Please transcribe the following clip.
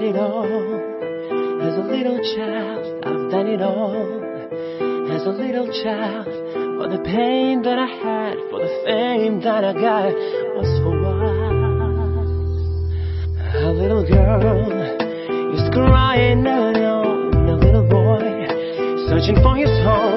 tried it all. As a little child, I've done it all. As a little child, for the pain that I had, for the fame that I got, was for what? A little girl is crying alone. A little boy searching for his home.